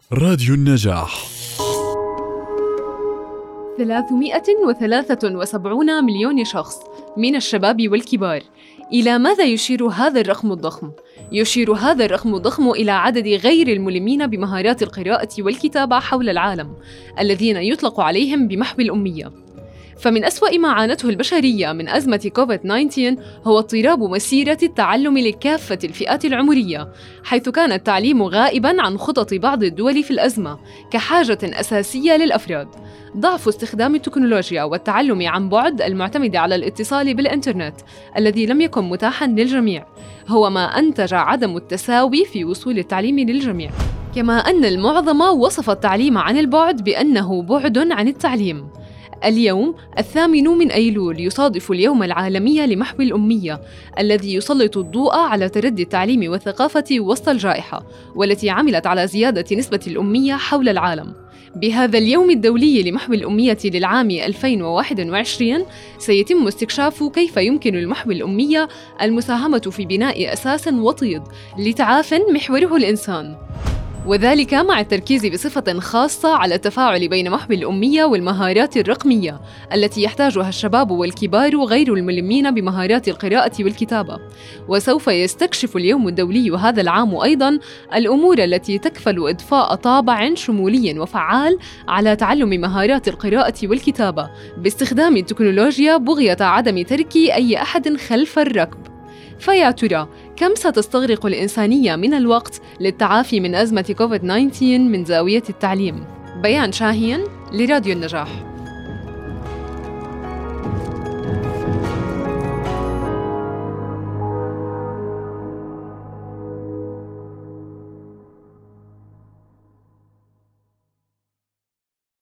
راديو النجاح. 373 مليون شخص من الشباب والكبار. إلى ماذا يشير هذا الرقم الضخم؟ يشير هذا الرقم الضخم إلى عدد غير الملمين بمهارات القراءة والكتابة حول العالم، الذين يطلق عليهم بمحو الأمية. فمن أسوأ ما عانته البشرية من أزمة كوفيد-19 هو اضطراب مسيرة التعلم لكافة الفئات العمرية، حيث كان التعليم غائباً عن خطط بعض الدول في الأزمة كحاجة أساسية للأفراد. ضعف استخدام التكنولوجيا والتعلم عن بعد المعتمد على الاتصال بالإنترنت الذي لم يكن متاحاً للجميع هو ما أنتج عدم التساوي في وصول التعليم للجميع، كما أن المعظم وصف التعليم عن البعد بأنه بعد عن التعليم. اليوم 8 أيلول يصادف اليوم العالمي لمحو الأمية، الذي يسلط الضوء على تردي التعليم والثقافة وسط الجائحة، والتي عملت على زيادة نسبة الأمية حول العالم. بهذا اليوم الدولي لمحو الأمية للعام 2021 سيتم استكشاف كيف يمكن لمحو الأمية المساهمة في بناء أساس وطيد لتعاف محوره الإنسان، وذلك مع التركيز بصفة خاصة على التفاعل بين محو الأمية والمهارات الرقمية التي يحتاجها الشباب والكبار غير الملمين بمهارات القراءة والكتابة. وسوف يستكشف اليوم الدولي هذا العام أيضاً الأمور التي تكفل إضفاء طابع شمولي وفعال على تعلم مهارات القراءة والكتابة باستخدام التكنولوجيا بغية عدم ترك أي أحد خلف الركب. فيا ترى كم ستستغرق الإنسانية من الوقت للتعافي من أزمة كوفيد-19 من زاوية التعليم؟ بيان شاهين لراديو النجاح.